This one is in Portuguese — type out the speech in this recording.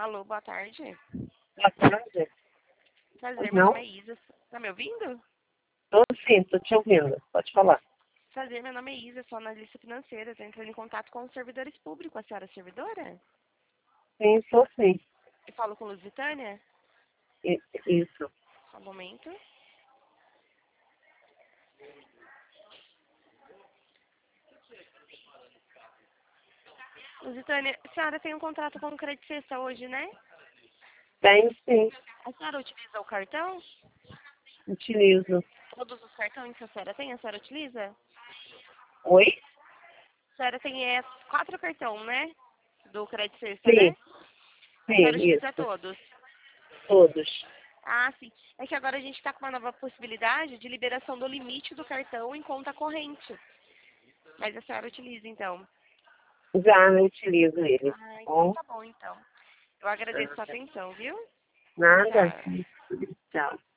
Alô, boa tarde. Boa tarde. Prazer, meu Não? nome é Isa. Tá me ouvindo? Tô sim, tô te ouvindo. Pode falar. Prazer, meu nome é Isa, sou analista financeira. Estou entrando em contato com os servidores públicos. A senhora é servidora? Sim, sou sim. Eu falo com Lusitânia? Isso. Só um momento. Lusitânia, a senhora tem um contrato com o Credit Sexta hoje, né? Tenho sim. A senhora utiliza o cartão? Utilizo. Todos os cartões que a senhora utiliza? Oi? A senhora tem 4 cartões, né? Do Credit Sexta, né? Sim, A senhora sim, utiliza isso. todos? Todos. Ah, sim. É que agora a gente está com uma nova possibilidade de liberação do limite do cartão em conta corrente. Mas a senhora utiliza, então. Já não utilizo ele. Ah, então Bom, tá bom, então. Eu agradeço a sua atenção, viu? nada. Tchau. Tchau.